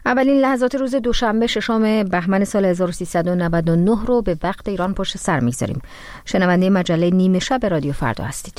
اولین لحظات روز دوشنبه ششم بهمن سال 1399 رو به وقت ایران پشت سر میگذاریم. شنونده مجله نیمه شب رادیو فردا هستید.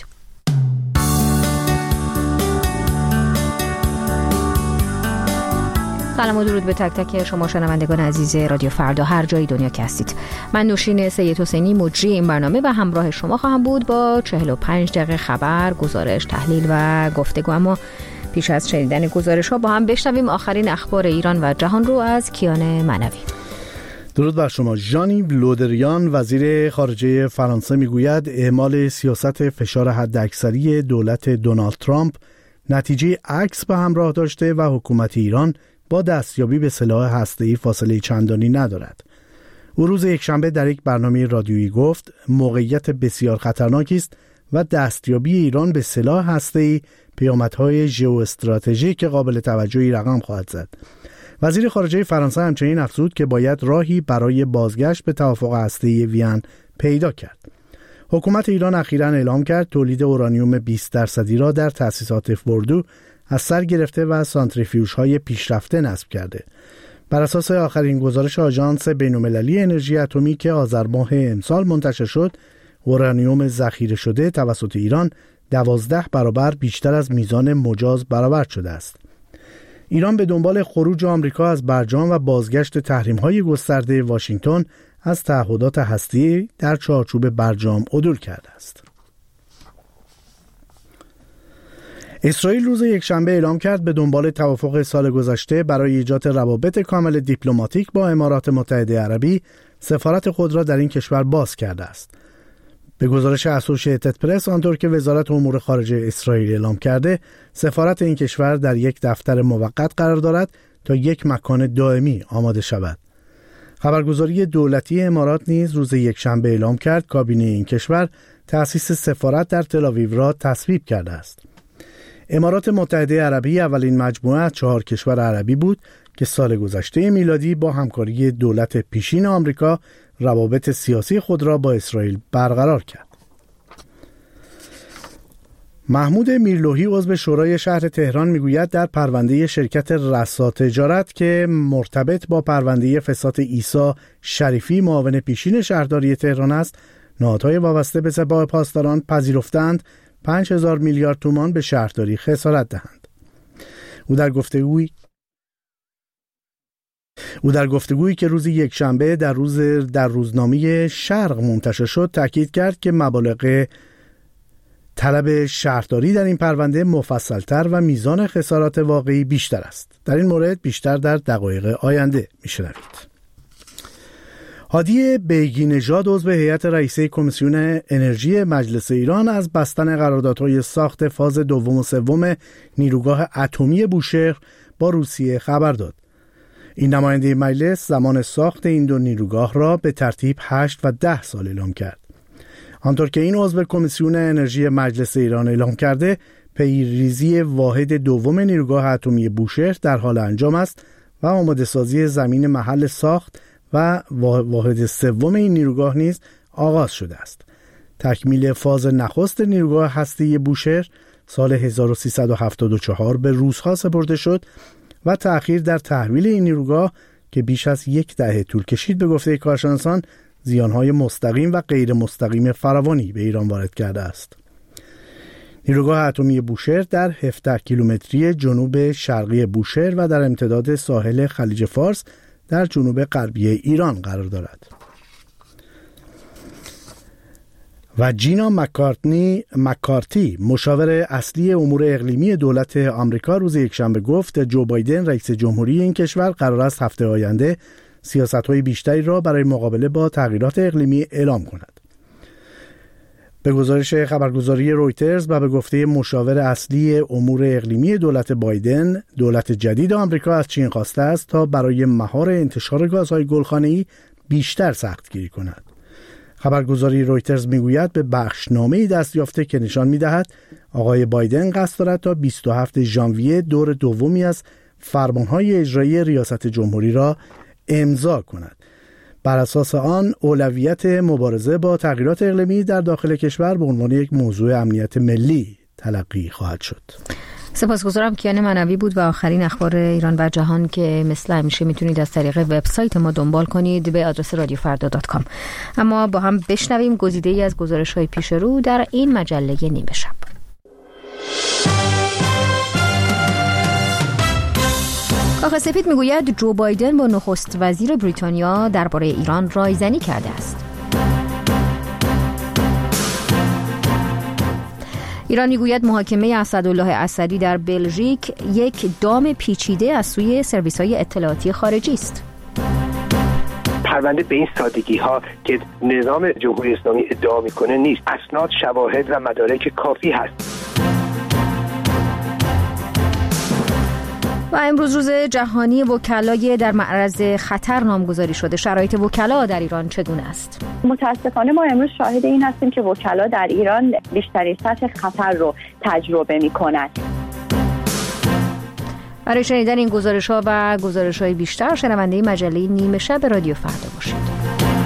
سلام و درود به تک تک شما شنوندگان عزیز رادیو فردا هر جای دنیا که هستید. من نوشین سید حسینی مجری این برنامه و همراه شما خواهم بود با 45 دقیقه خبر، گزارش، تحلیل و گفتگو. اما پیش از شنیدن گزارش ها با هم بشنویم آخرین اخبار ایران و جهان رو از کیان معنوی. درود بر شما. ژان-یو لودریان وزیر خارجه فرانسه میگوید اعمال سیاست فشار حداکثری دولت دونالد ترامپ نتیجه عکس به همراه داشته و حکومت ایران با دستیابی به سلاح هسته‌ای فاصله چندانی ندارد. او روز یکشنبه در یک برنامه رادیویی گفت موقعیت بسیار خطرناکی است و دستیابی ایران به سلاح هسته‌ای پیامدهای ژئواستراتژیک قابل توجهی رقم خواهد زد. وزیر خارجه فرانسه همچنین افزود که باید راهی برای بازگشت به توافق هسته‌ای وین پیدا کرد. حکومت ایران اخیراً اعلام کرد تولید اورانیوم 20% را در تأسیسات فوردو از سر گرفته و سانتریفیوژهای پیشرفته نصب کرده. بر اساس آخرین گزارش آژانس بین‌المللی انرژی اتمی که آذر ماه امسال منتشر شد، اورانیوم ذخیره شده توسط ایران 12 برابر بیشتر از میزان مجاز برآورد شده است. ایران به دنبال خروج آمریکا از برجام و بازگشت تحریم‌های گسترده واشنگتن از تعهدات هسته‌ای در چارچوب برجام عدول کرده است. اسرائیل روز یکشنبه اعلام کرد به دنبال توافق سال گذشته برای ایجاد روابط کامل دیپلماتیک با امارات متحده عربی سفارت خود را در این کشور باز کرده است. به گزارش اسوشییتد پرس، آنطور که وزارت امور خارجه اسرائیل اعلام کرده، سفارت این کشور در یک دفتر موقت قرار دارد تا یک مکان دائمی آماده شود. خبرگزاری دولتی امارات نیز روز یکشنبه اعلام کرد کابینه این کشور تأسیس سفارت در تل‌آویو را تصویب کرده است. امارات متحده عربی اولین مجموعه از 4 کشور عربی بود که سال گذشته میلادی با همکاری دولت پیشین آمریکا روابط سیاسی خود را با اسرائیل برقرار کرد. محمود میرلوحی عضو شورای شهر تهران میگوید در پرونده شرکت رسا تجارت که مرتبط با پرونده فساد عیسی شریفی معاون پیشین شهرداری تهران است، نهادهای وابسته به سپاه پاسداران پذیرفتند 5000 میلیارد تومان به شهرداری خسارت دهند. او در گفتگویی که روز یکشنبه در روزنامه شرق منتشر شد تاکید کرد که مبالغ طلب شهرداری در این پرونده مفصل‌تر و میزان خسارات واقعی بیشتر است. در این مورد بیشتر در دقایق آینده میشنوید. هادی بیگی نژاد عضو هیئت رئیسه کمیسیون انرژی مجلس ایران از بستن قراردادهای ساخت فاز دوم و سوم نیروگاه اتمی بوشهر با روسیه خبر داد. این نماینده مجلس زمان ساخت این دو نیروگاه را به ترتیب 8 و 10 سال اعلام کرد. آنطور که این عضو کمیسیون انرژی مجلس ایران اعلام کرده، پیریزی واحد دوم نیروگاه اتمی بوشهر در حال انجام است و آماده سازی زمین محل ساخت و واحد سوم این نیروگاه نیز آغاز شده است. تکمیل فاز نخست نیروگاه هسته‌ای بوشهر سال 1374 به روس‌ها سپرده شد و تأخیر در تحویل این نیروگاه که بیش از 10 دهه طول کشید به گفته کارشناسان زیانهای مستقیم و غیر مستقیم فراوانی به ایران وارد کرده است. نیروگاه اتمی بوشهر در 17 کیلومتری جنوب شرقی بوشهر و در امتداد ساحل خلیج فارس در جنوب غربی ایران قرار دارد. و جینا مکارتی مشاور اصلی امور اقلیمی دولت آمریکا روز یکشنبه گفت جو بایدن رئیس جمهوری این کشور قرار است هفته آینده سیاست‌های بیشتری را برای مقابله با تغییرات اقلیمی اعلام کند. به گزارش خبرگزاری رویترز و به گفته مشاور اصلی امور اقلیمی دولت بایدن، دولت جدید آمریکا از چین خواسته است تا برای مهار انتشار گازهای گلخانه‌ای بیشتر سختگیری کند. خبرگزاری رویترز میگوید به بخشنامه‌ای دست یافته که نشان می‌دهد آقای بایدن قصد دارد تا 27 ژانویه دور دومی از فرمان‌های اجرایی ریاست جمهوری را امضا کند. بر اساس آن اولویت مبارزه با تغییرات اقلیمی در داخل کشور به عنوان یک موضوع امنیت ملی تلقی خواهد شد. سپاسگزارم. کیان منوی بود و آخرین اخبار ایران و جهان که مثل همیشه میتونید از طریق وبسایت ما دنبال کنید به آدرس رادیوفردا.com. اما با هم بشنویم گزیده‌ای از گزارش‌های پیش رو در این مجله نیمه شب. کاخ سفید میگوید جو بایدن با نخست وزیر بریتانیا درباره ایران رایزنی کرده است. ایران میگوید محاکمه اسدالله اسدی در بلژیک یک دام پیچیده از سوی سرویس‌های اطلاعاتی خارجی است. پرونده به این سادگی ها که نظام جمهوری اسلامی ادعا میکنه نیست. اسناد، شواهد و مدارک کافی هست. و امروز روز جهانی وکلای در معرض خطر نامگذاری شده. شرایط وکلا در ایران چگونه است؟ متاسفانه ما امروز شاهد این هستیم که وکلا در ایران بیشترین سطح خطر رو تجربه می‌کنند. برای شنیدن این گزارش‌ها و گزارش‌های بیشتر شنونده مجله نیمه شب رادیو فردا باشید.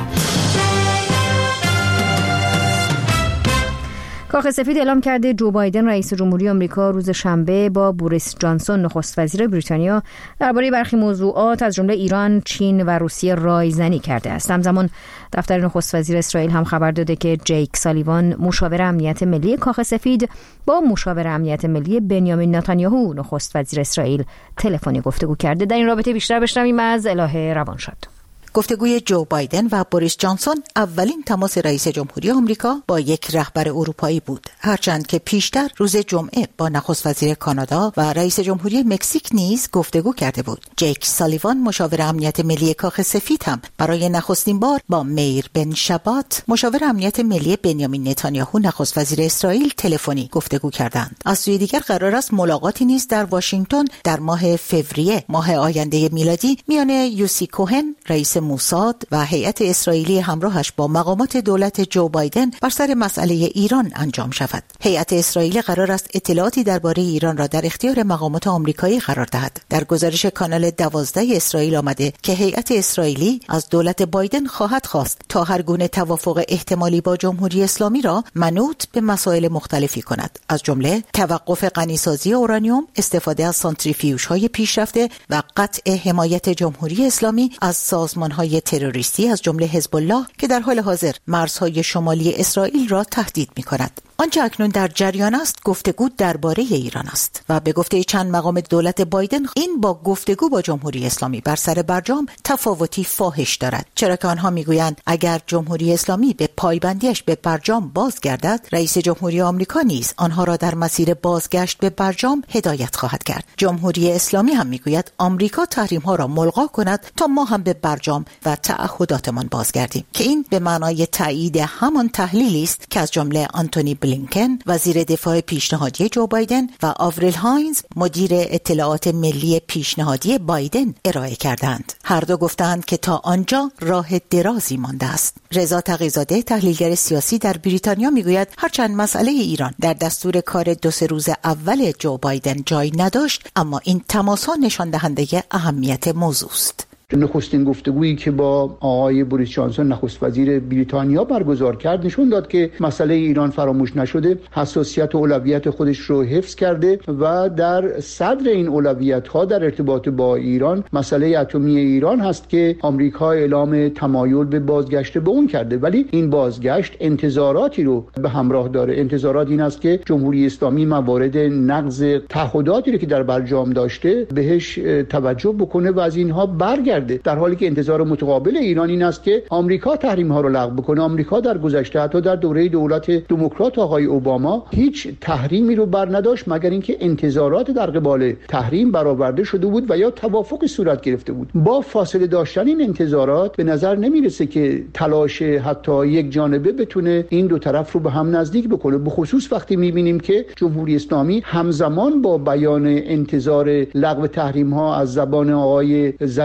کاخ سفید اعلام کرده جو بایدن رئیس جمهوری آمریکا روز شنبه با بوریس جانسون نخست وزیر بریتانیا درباره برخی موضوعات از جمله ایران، چین و روسیه رایزنی کرده است. همزمان دفتر نخست وزیر اسرائیل هم خبر داده که جیک سالیوان مشاور امنیت ملی کاخ سفید با مشاور امنیت ملی بنیامین نتانیاهو نخست وزیر اسرائیل تلفنی گفتگو کرده. در این رابطه بیشتر بشنویم از الهه روانشاد. گفتگوی جو بایدن و بوریس جانسون اولین تماس رئیس جمهوری آمریکا با یک رهبر اروپایی بود، هرچند که پیشتر روز جمعه با نخست وزیر کانادا و رئیس جمهوری مکزیک نیز گفتگو کرده بود. جیک سالیوان مشاور امنیت ملی کاخ سفید هم برای نخستین بار با میر بن شبات مشاور امنیت ملی بنیامین نتانیاهو نخست وزیر اسرائیل تلفنی گفتگو کردند. از سوی دیگر قرار است ملاقاتی نیز در واشنگتن در ماه فوریه ماه آینده میلادی میان یوسی کوهن رئیس موساد و هیئت اسرائیلی همراهش با مقامات دولت جو بایدن بر سر مسئله ایران انجام شود. هیئت اسرائیلی قرار است اطلاعاتی درباره ایران را در اختیار مقامات آمریکایی قرار دهد. در گزارش کانال 12 اسرائیل آمده که هیئت اسرائیلی از دولت بایدن خواهد خواست تا هر گونه توافق احتمالی با جمهوری اسلامی را منوط به مسائل مختلفی کند، از جمله توقف غنیسازی اورانیوم، استفاده از سانتریفیوژهای پیشرفته و قطع حمایت جمهوری اسلامی از سازمان‌های تروریستی از جمله حزب الله که در حال حاضر مرزهای شمالی اسرائیل را تهدید می‌کند. آنچه اکنون در جریان است گفتگو درباره ایران است و به گفته چند مقام دولت بایدن این با گفتگو با جمهوری اسلامی بر سر برجام تفاوتی فاحش دارد، چرا که آنها میگویند اگر جمهوری اسلامی به پایبندیش به برجام بازگردد، رئیس جمهوری آمریکا نیز آنها را در مسیر بازگشت به برجام هدایت خواهد کرد. جمهوری اسلامی هم میگوید آمریکا تحریم‌ها را ملغا کند تا ما هم به برجام و تعهداتمان بازگردیم، که این به معنای تایید همان تحلیلی است که از جمله آنتونی بلینکن وزیر دفاع پیشنهادی جو بایدن و آوریل هاینز مدیر اطلاعات ملی پیشنهادی بایدن ارائه کردند. هر دو گفتند که تا آنجا راه درازی مانده است. رضا تقی‌زاده تحلیلگر سیاسی در بریتانیا میگوید هرچند مسئله ایران در دستور کار 2-3 روز اول جو بایدن جای نداشت، اما این تماس‌ها نشان دهنده اهمیت موضوع است. نخستین گفتگویی که با آقای بوریس جانسون نخست وزیر بریتانیا برگزار کرد نشون داد که مسئله ایران فراموش نشده، حساسیت و اولویت خودش رو حفظ کرده و در صدر این اولویت‌ها در ارتباط با ایران مسئله اتمی ایران هست که آمریکا اعلام تمایل به بازگشت به اون کرده، ولی این بازگشت انتظاراتی رو به همراه داره. انتظارات این است که جمهوری اسلامی موارد نقض تعهداتی رو که در برجام داشته بهش توجه بکنه و از اینها برگرده، در حالی که انتظار متقابل ایران این است که آمریکا تحریم ها رو لغو بکنه. آمریکا در گذشته حتی در دوره دولت دموکرات آقای اوباما هیچ تحریمی رو بر نداشت مگر اینکه انتظارات در قبال تحریم برآورده شده بود و یا توافق صورت گرفته بود. با فاصله داشتن این انتظارات به نظر نمیرسه که تلاش حتی یک جانبه بتونه این دو طرف رو به هم نزدیک بکنه، به خصوص وقتی میبینیم که جمهوری اسلامی همزمان با بیان انتظار لغو تحریم ها از زبان آقای ظریف به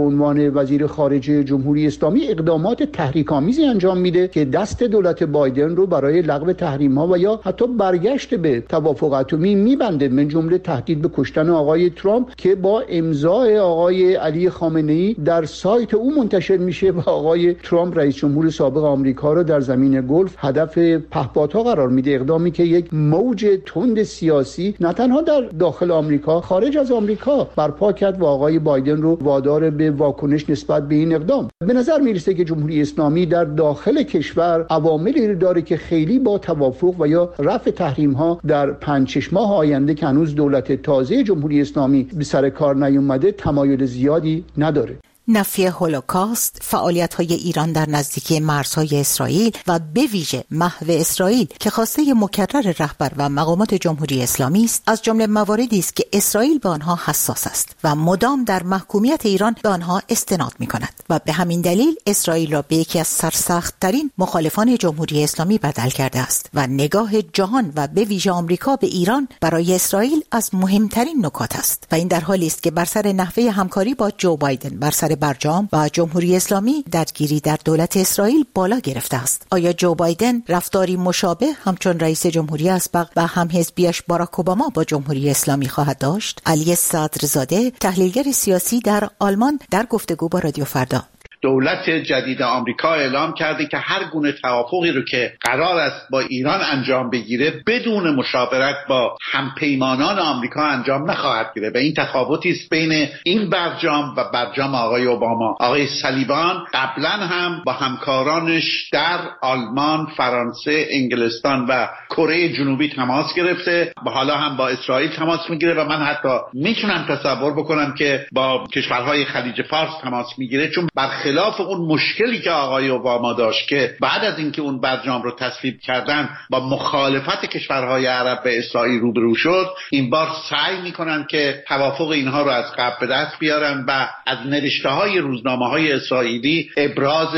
عنوان وزیر خارجه جمهوری اسلامی اقدامات تحریک‌آمیزی انجام میده که دست دولت بایدن رو برای لغو تحریم‌ها و یا حتی برگشت به توافق اتمی میبنده، من جمله تهدید به کشتن آقای ترامپ که با امضای آقای علی خامنه‌ای در سایت او منتشر میشه و آقای ترامپ رئیس جمهور سابق آمریکا رو در زمین گلف هدف پهپادها قرار میده. اقدامی که یک موج تند سیاسی نه تنها در داخل آمریکا، خارج از آمریکا برپا کرد و آقای بایدن رو وادار به واکنش نسبت به این اقدام. به نظر میرسه که جمهوری اسلامی در داخل کشور عواملی داره که خیلی با توافق و یا رفع تحریم ها در 5-6 ماه آینده که هنوز دولت تازه جمهوری اسلامی به سر کار نیومده تمایل زیادی نداره. نفی هولوکاست، فعالیت‌های ایران در نزدیکی مرزهای اسرائیل و به ویژه محو اسرائیل که خواسته مکرر رهبر و مقامات جمهوری اسلامی است، از جمله مواردی است که اسرائیل به آنها حساس است و مدام در محکومیت ایران به آنها استناد می‌کند و به همین دلیل اسرائیل را به یکی از سرسخت‌ترین مخالفان جمهوری اسلامی بدل کرده است و نگاه جهان و به ویژه آمریکا به ایران برای اسرائیل از مهمترین نکات است و این در حالی است که بر سر نحوه همکاری با جو بایدن بر سر برجام و جمهوری اسلامی درگیری در دولت اسرائیل بالا گرفته است. آیا جو بایدن رفتاری مشابه همچون رئیس جمهوری اسبق و همحزبیش باراک اوباما با جمهوری اسلامی خواهد داشت؟ علی صدرزاده، تحلیلگر سیاسی در آلمان، در گفتگو با رادیو فردا: دولت جدید آمریکا اعلام کرده که هر گونه توافقی رو که قرار است با ایران انجام بگیره بدون مشاورت با همپیمانان آمریکا انجام نخواهد گرفت و این تفاوتی است بین این برجام و برجام آقای اوباما. آقای سالیوان قبلا هم با همکارانش در آلمان، فرانسه، انگلستان و کره جنوبی تماس گرفته و حالا هم با اسرائیل تماس میگیره و من حتی میتونم تصور بکنم که با کشورهای خلیج فارس تماس میگیره، چون خلاف اون مشکلی که آقای اوباما داشت که بعد از اینکه اون برجام رو تصویب کردن با مخالفت کشورهای عرب به اسرائیل روبرو شد، این بار سعی میکنن که توافق اینها رو از قبل به دست بیارن و از نوشته‌های روزنامه‌های اسرائیلی ابراز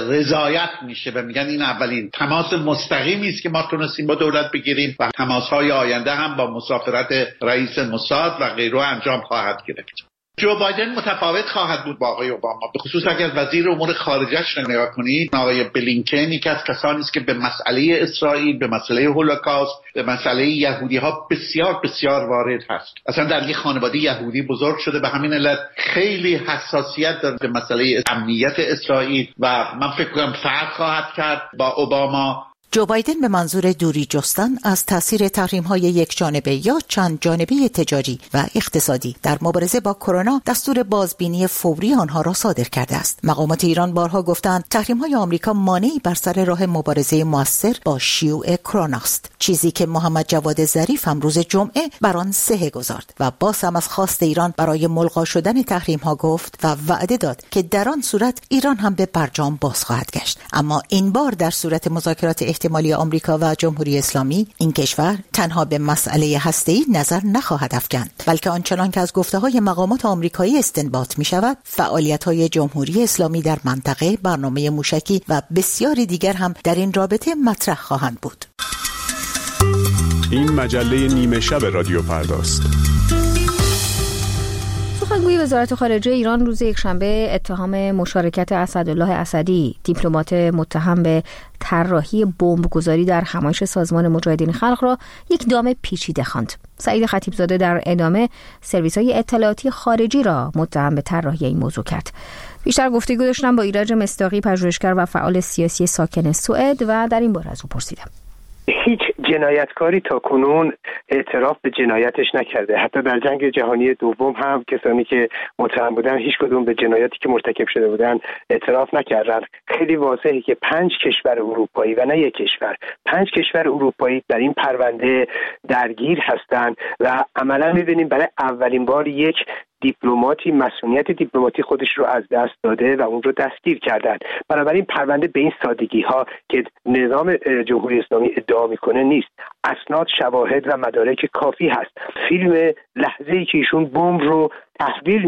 رضایت میشه و میگن این اولین تماس مستقیمی است که ما تونستیم با دولت بگیریم و تماس‌های آینده هم با مسافرت رئیس موساد و غیره انجام خواهد گرفت. جو بایدن متفاوت خواهد بود با آقای اوباما، به خصوص اگر وزیر امور خارجه‌اش رو نگاه کنید. آقای بلینکن یکی از کسانی است که به مسئله اسرائیل، به مسئله هولوکاست، به مسئله یهودی‌ها بسیار بسیار وارد هست. اصلا در یک خانواده یهودی بزرگ شده، به همین علت خیلی حساسیت داره به مسئله امنیت اسرائیل و من فکر کنم فرق خواهد کرد با اوباما. جو بایدن به منظور دوری جستن از تاثیر تحریم‌های یک جانبه یا چند جانبه تجاری و اقتصادی در مبارزه با کرونا دستور بازبینی فوری آنها را صادر کرده است. مقامات ایران بارها گفتند تحریم‌های آمریکا مانعی بر سر راه مبارزه موثر با شیوع کرونا است، چیزی که محمد جواد ظریف هم روز جمعه بر آن صحه گذارد و باز هم از خواست ایران برای ملغا شدن تحریم‌ها گفت و وعده داد که در آن صورت ایران هم به برجام باز خواهد گشت. اما این بار در صورت مذاکرات احتمالی آمریکا و جمهوری اسلامی، این کشور تنها به مسئله هسته‌ای نظر نخواهد افکند، بلکه آنچنان که از گفته‌های مقامات آمریکایی استنباط می‌شود، فعالیت‌های جمهوری اسلامی در منطقه، برنامه موشکی و بسیاری دیگر هم در این رابطه مطرح خواهند بود. این مجله نیمه شب رادیو فرداست. سخنگوی وزارت خارجه ایران روز یکشنبه اتهام مشارکت اسدالله اسدی، دیپلمات متهم به طراحی بمبگذاری در همایش سازمان مجاهدین خلق را یک دام پیچیده خواند. سعید خطیبزاده در ادامه سرویس‌های اطلاعاتی خارجی را متهم به طراحی این موضوع کرد. بیشتر گفتگو داشتم با ایرج مصداقی، پژوهشگر و فعال سیاسی ساکن سوئد، و در این باره از او پرسیدم. هیچ جنایتکاری تا کنون اعتراف به جنایتش نکرده. حتی در جنگ جهانی دوم هم کسانی که متهم بودن هیچ کدوم به جنایاتی که مرتکب شده بودن اعتراف نکردند. خیلی واضحه که 5 کشور اروپایی و نه یک کشور، 5 کشور اروپایی در این پرونده درگیر هستند و عملا می‌بینیم برای اولین بار یک دیپلماتی مسئولیت دیپلماتی خودش رو از دست داده و اون رو دستگیر کردن. بنابراین پرونده به این سادگی ها که نظام جمهوری اسلامی ادعا میکنه نیست. اسناد، شواهد و مدارک کافی هست. فیلم لحظه‌ای که ایشون بمب رو تحویل میده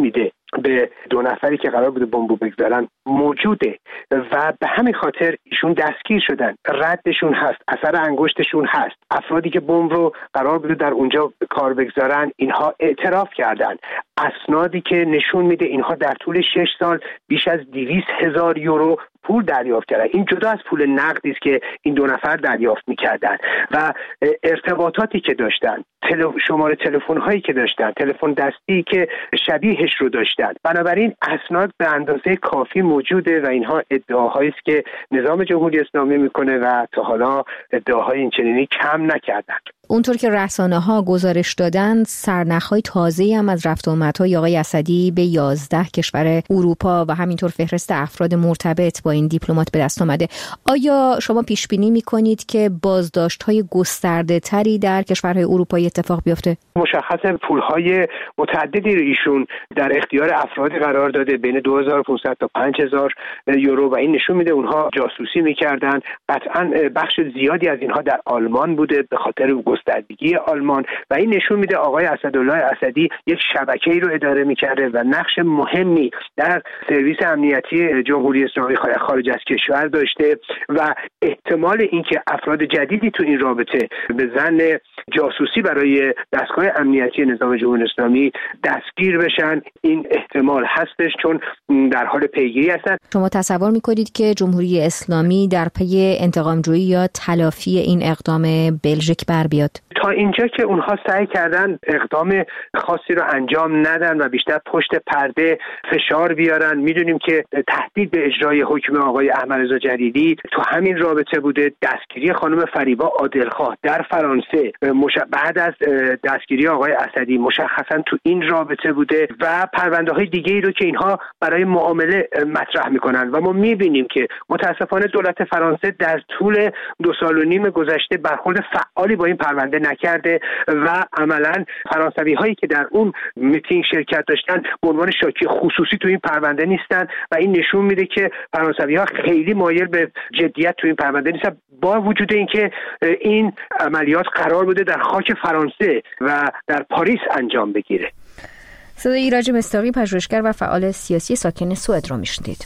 به 2 نفری که قرار بوده بمب بگذارن موجوده و به همین خاطر ایشون دستگیر شدن. ردشون هست، اثر انگشتشون هست. افرادی که بمب رو قرار بوده در اونجا کار بگذارن اینها اعتراف کردن. اسنادی که نشون میده اینها در طول 6 سال بیش از 200,000 یورو پول دریافت کردن. این جدا از پول نقدی است که این 2 نفر دریافت میکردن و ارتباطاتی که داشتن، شماره تلفن هایی که داشتن، تلفن دستی که شبیهش رو داشتن. بنابراین اسناد به اندازه کافی موجوده و اینها ادعاهایی است که نظام جمهوری اسلامی میکنه و تا حالا ادعاهای این چنینی کم نکردن. اونطور که رسانه‌ها گزارش دادن، سرنخ‌های تازه‌ای هم از رفت و آمدهای آقای اسدی به 11 کشور اروپا و همینطور فهرست افراد مرتبط با این دیپلمات به دست آمده. آیا شما پیش بینی می‌کنید که بازداشت‌های گسترده‌تری در کشورهای اروپایی اتفاق بیفته؟ مشخصه پول‌های متعددی رو ایشون در اختیار افرادی قرار داده بین 2500 تا 5000 یورو و این نشون میده اونها جاسوسی می‌کردن. قطعاً بخش زیادی از اینها در آلمان بوده به خاطر گستردگی آلمان و این نشون میده آقای اسدالله اسدی یک شبکه‌ای رو اداره می‌کرده و نقش مهمی در سرویس امنیتی جمهوری اسلامی خارج از کشور داشته و احتمال اینکه افراد جدیدی تو این رابطه به ظن جاسوسی برای دستگاه امنیتی نظام جمهوری اسلامی دستگیر بشن این احتمال هستش، چون در حال پیگیری هستن. شما تصور می‌کنید که جمهوری اسلامی در پی انتقام‌جویی یا تلافی این اقدام بلژیک بر بیاد؟ تا اینجا که اونها سعی کردن اقدام خاصی رو انجام ندن و بیشتر پشت پرده فشار بیارن. میدونیم که تهدید به اجرای حکم آقای احمدرضا جلیلی تو همین رابطه بوده. دستگیری خانم فریبا عادلخواه در فرانسه بعد از دستگیری آقای اسدی مشخصا تو این رابطه بوده و پرونده های دیگه ای رو که اینها برای معامله مطرح میکنن و ما میبینیم که متاسفانه دولت فرانسه در طول 2.5 سال گذشته برخورد فعالی با این پرونده نکرده و عملاً فرانسوی هایی که در اون میتینگ شرکت داشتن به عنوان شاکی خصوصی تو این پرونده نیستن و این نشون میده که فرانسوی ها خیلی مایل به جدیت تو این پرونده نیستن، با وجود اینکه این عملیات قرار بوده در خاک فرانسه و در پاریس انجام بگیره. صدای ایرج مصداقی، پژوهشگر و فعال سیاسی ساکن سوئد رو میشنید.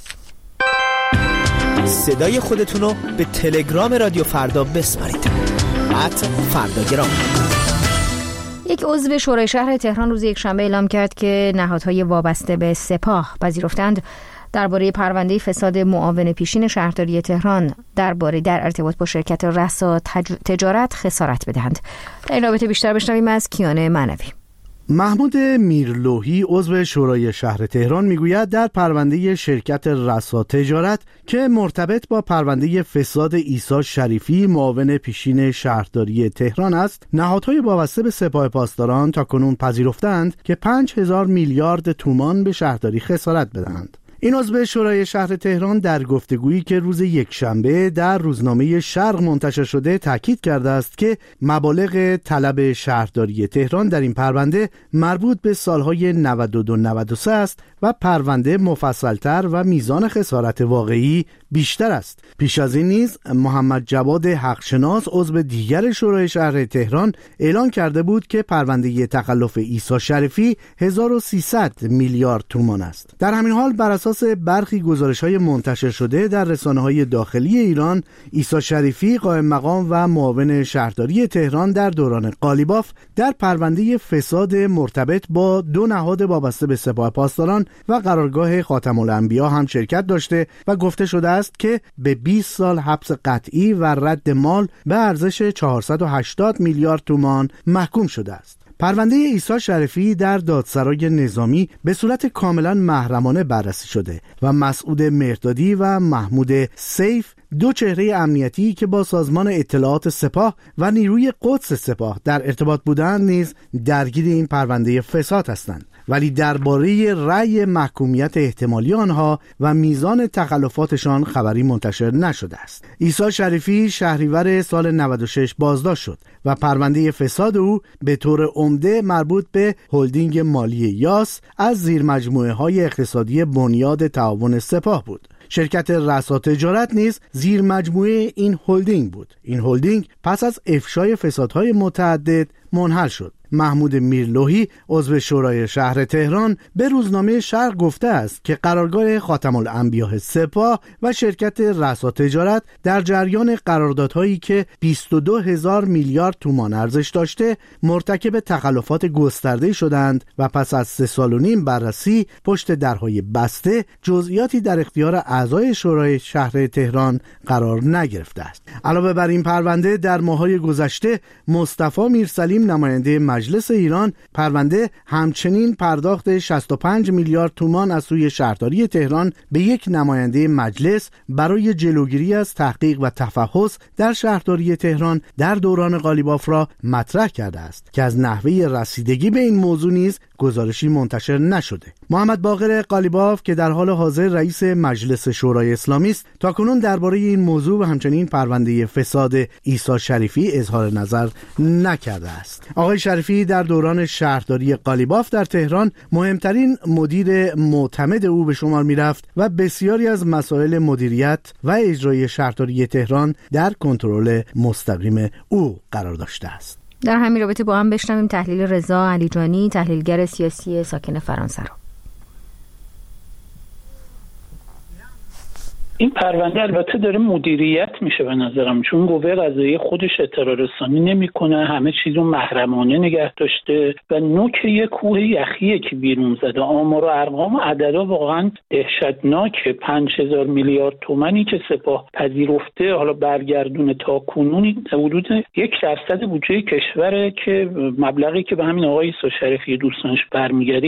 صدای خودتون رو به تلگرام رادیو فردا بسپارید. @فرداگرام. یک عضو شورای شهر تهران روز یکشنبه اعلام کرد که نهادهای وابسته به سپاه پذیرفتند درباره پرونده فساد معاون پیشین شهرداری تهران در ارتباط با شرکت رسا تجارت خسارت بدهند. در این رابطه بیشتر بشنویم از کیان معنوی. محمود میرلوحی عضو شورای شهر تهران میگوید در پرونده شرکت رسا تجارت که مرتبط با پرونده فساد عیسی شریفی معاون پیشین شهرداری تهران است، نهادهای وابسته به سپاه پاسداران تاکنون پذیرفتند که 5000 میلیارد تومان به شهرداری خسارت بدهند. این عضو شورای شهر تهران در گفتگویی که روز یکشنبه در روزنامه شرق منتشر شده تاکید کرده است که مبالغ طلب شهرداری تهران در این پرونده مربوط به سالهای 92-93 است و پرونده مفصلتر و میزان خسارت واقعی بیشتر است. پیش از این نیز محمد جواد حقشناس عضو دیگر شورای شهر تهران اعلان کرده بود که پرونده تخلف عیسی شریفی 1300 میلیارد تومان است. در همین حال بر اساس برخی گزارش‌های منتشر شده در رسانه‌های داخلی ایران، عیسی شریفی قائم مقام و معاون شهرداری تهران در دوران قالیباف در پرونده فساد مرتبط با 2 نهاد وابسته به سپاه پاسداران و قرارگاه خاتم الانبیا هم شرکت داشته و گفته شده است که به 20 سال حبس قطعی و رد مال به ارزش 480 میلیارد تومان محکوم شده است. پرونده عیسی شریفی در دادسرای نظامی به صورت کاملا محرمانه بررسی شده و مسعود مهردادی و محمود سیف، 2 چهره امنیتی که با سازمان اطلاعات سپاه و نیروی قدس سپاه در ارتباط بودند نیز درگیر این پرونده فساد هستند، ولی درباره رأی محکومیت احتمالی آنها و میزان تخلفاتشان خبری منتشر نشده است. عیسی شریفی شهریور سال 96 بازداشت شد و پرونده فساد او به طور عمده مربوط به هلدینگ مالی یاس از زیرمجموعه‌های اقتصادی بنیاد تعاون سپاه بود. شرکت رسا تجارت نیز زیر مجموعه این هلدینگ بود. این هلدینگ پس از افشای فسادهای متعدد منحل شد. محمود میرلوحی عضو شورای شهر تهران به روزنامه شرق گفته است که قرارگاه خاتم الانبیاء سپاه و شرکت رسا تجارت در جریان قراردادهایی که 22,000 میلیارد تومان ارزش داشته مرتکب تخلفات گسترده شدند و پس از 3.5 سال بررسی پشت درهای بسته جزئیاتی در اختیار اعضای شورای شهر تهران قرار نگرفته است. علاوه بر این پرونده در ماه‌های گذشته مصطفی میرسلیم نماینده مجلس ایران پرونده همچنین پرداخت 65 میلیارد تومان از سوی شهرداری تهران به یک نماینده مجلس برای جلوگیری از تحقیق و تفحص در شهرداری تهران در دوران قالیباف را مطرح کرده است که از نحوه رسیدگی به این موضوع نیز گزارشی منتشر نشده. محمد باقر قالیباف که در حال حاضر رئیس مجلس شورای اسلامی است تاکنون درباره این موضوع و همچنین پرونده فساد عیسی شریفی اظهار نظر نکرده است. آقای شریفی در دوران شهرداری قالیباف در تهران مهمترین مدیر معتمد او به شمار می‌رفت و بسیاری از مسائل مدیریت و اجرای شهرداری تهران در کنترل مستقیم او قرار داشته است. در همین رابطه با هم بشنویم تحلیل رضا علیجانی، تحلیلگر سیاسی ساکن فرانسه را. این پرونده البته داره مدیریت میشه به نظرم، چون قوه قضاییه خودش اطلاع رسانی نمیکنه، همه چیز رو محرمانه نگه داشته و نوک یک کوه یخیه که بیرون زده. آمار و ارقام و عددا واقعا دهشتناکه. 5,000 میلیارد تومانی که سپاه پذیرفته حالا برگردونه تا کنون حدود 1% بودجه کشوره که مبلغی که به همین آقای عیسی شریفی دوستانش برمیگرده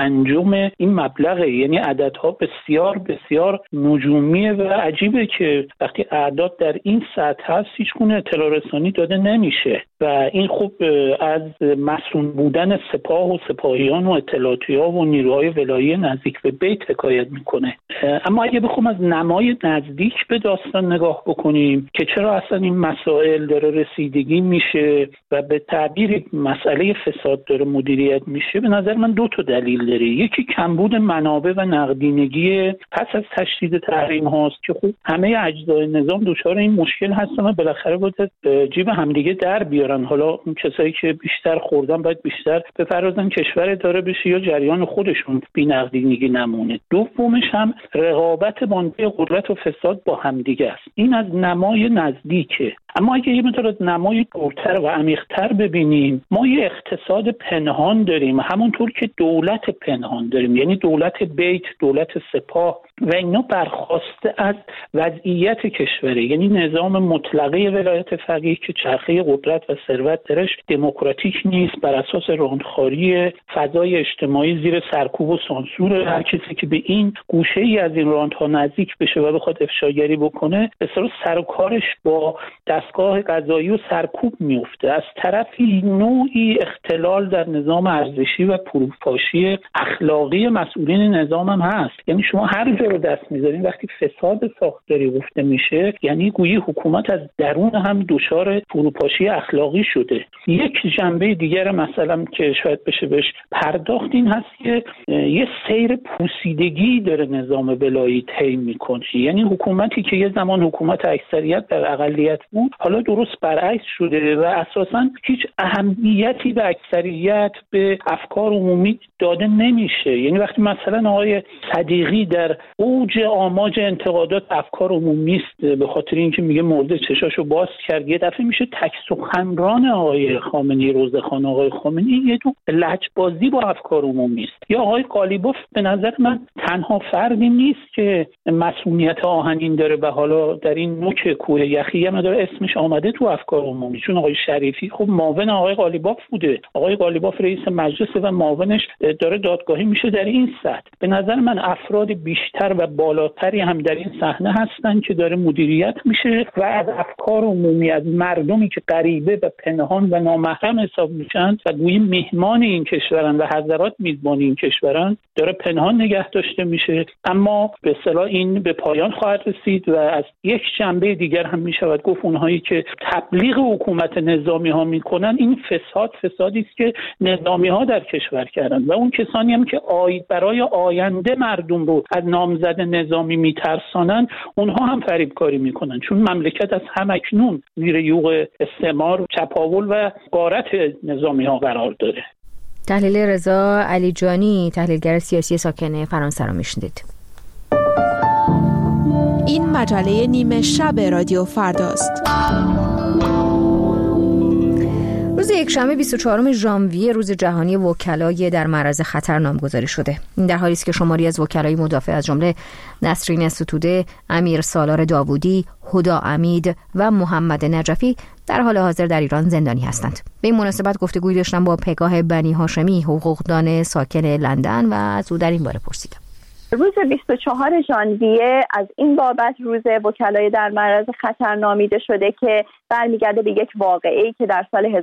1/5 این مبلغه. یعنی عددها بسیار بسیار نجومیه و عجیبه که وقتی اعداد در این سطح هست هیچ گونه اطلاع رسانی داده نمیشه و این خوب از مسئول بودن سپاه و سپاهیان و اطلاعاتی‌ها و نیروهای ولایی نزدیک به بیت حکایت میکنه. اما اگه بخوام از نمای نزدیک به داستان نگاه بکنیم که چرا اصلا این مسائل داره رسیدگی میشه و به تعبیر مسئله فساد داره مدیریت میشه، به نظر من 2 دلیل داره. یکی کمبود منابع و نقدینگی پس از تشدید تحریم هاست که خب همه اجزای نظام دچار این مشکل هستن و بالاخره باید جیب همدیگه در بیارن. حالا اون کسایی که بیشتر خوردن باید بیشتر بپردازن کشور داره بشه یا جریان خودشون بی‌نقدینگی نمونه. دومش هم رقابت بانکی قدرت و فساد با همدیگه است. این از نمای نزدیکه. اما اگه یه مقدار از نمای دورتر و عمیق‌تر ببینیم، ما یه اقتصاد پنهان داریم، همونطور که دولت پنهان داریم، یعنی دولت بیت، دولت سپاه و اینا برخواسته از وضعیت کشوره، یعنی نظام مطلقه ولایت فقیه که چرخه قدرت و ثروت درش دموکراتیک نیست، بر اساس راندخاری فضای اجتماعی زیر سرکوب و سانسور. هر کسی که به این گوشه‌ای از این راندها نزدیک بشه و بخواد افشاگری بکنه، به اصطلاح سر و کارش با دستگاه قضایی و سرکوب میفته. از طرفی نوعی اختلال در نظام ارزشی و پروپاشی اخلاقی مسئولین نظام هم هست. یعنی شما هر جا رو دست میذارین وقتی فساد ساختاری گفته میشه، یعنی گویی حکومت از درون هم دچار فروپاشی اخلاقی شده. یک جنبه دیگر مثلا که شاید بشه بهش پرداخت این هست که یه سیر پوسیدگی داره نظام ولایی طی میکنه. یعنی حکومتی که یه زمان حکومت اکثریت در اقلیت بود، حالا درست برعکس شده و اساساً هیچ اهمیتی به اکثریت، به افکار عمومی داده نمیشه. یعنی وقتی مثلا آقای صدیقی در اوج آماج انتقادات افکار عمومی است به خاطر اینکه میگه مرده چشاشو باز کرد، یه دفعه میشه تک سخنران آقای خامنه‌ای، روزخان آقای خامنه‌ای، یه تو لجبازی با افکار عمومی است. یا آقای قالیباف به نظر من تنها فردی نیست که مسئولیت آهنین داره و حالا در این نوک کوه یخی هم داره اسمش آمده تو افکار عمومی، چون آقای شریفی خب معاون آقای قالیباف بوده. آقای قالیباف رئیس مجلس و معاونش داره دادگاهی میشه در این سطح. به نظر من افراد بیشتر و بالاتری هم در این صحنه هستن که داره مدیریت میشه و از افکار عمومی، از مردمی که غریبه و پنهان و نامحرم حساب میشن و گویی مهمان این کشورن و حضرات میزبان این کشورن، داره پنهان نگه داشته میشه. اما به اصطلاح این به پایان خواهد رسید و از یک جنبه دیگر هم میشود گفت اونهایی که تبلیغ حکومت نظامی ها میکنن، این فسادی است که نظامی ها در کشور کردن و اون کسانی هم که برای آینده مردم رو از نام نامزد نظامی میترسانن، اونها هم فریبکاری میکنن، چون مملکت از همکنون زیر یوغ استعمار، چپاول و غارت نظامی ها قرار داره. تحلیل رضا علیجانی، تحلیلگر سیاسی ساکن فرانسه رو میشنید. این مجله نیمه شب رادیو فرداست. روز یکشنبه 24 ژانویه روز جهانی وکلای در معرض خطر نامگذاری شده. این در حالی است که شماری از وکلای مدافع از جمله نسرین ستوده، امیر سالار داوودی، هدا امید و محمد نجفی در حال حاضر در ایران زندانی هستند. به این مناسبت گفتگویی داشتم با پگاه بنی هاشمی، حقوقدان ساکن لندن و از او در این باره پرسیدم. روز 24 ژانویه از این بابت روز وکلای در معرض خطر نامیده شده که برمیگرده به یک واقعه‌ای که در سال